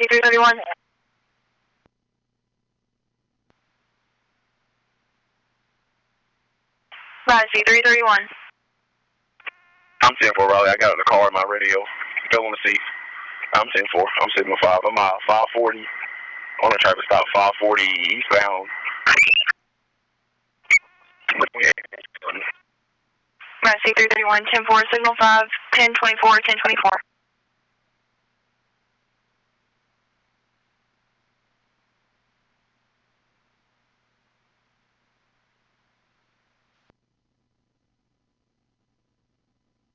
C331. Right, C331. I'm 10-4, Raleigh. I got in the car in my radio. Fell on the seat. I'm 10-4. I'm Sigma 5. I'm 540 on a traffic stop, 540 eastbound. Right, C331, 10-4, signal 5, 1024, 1024.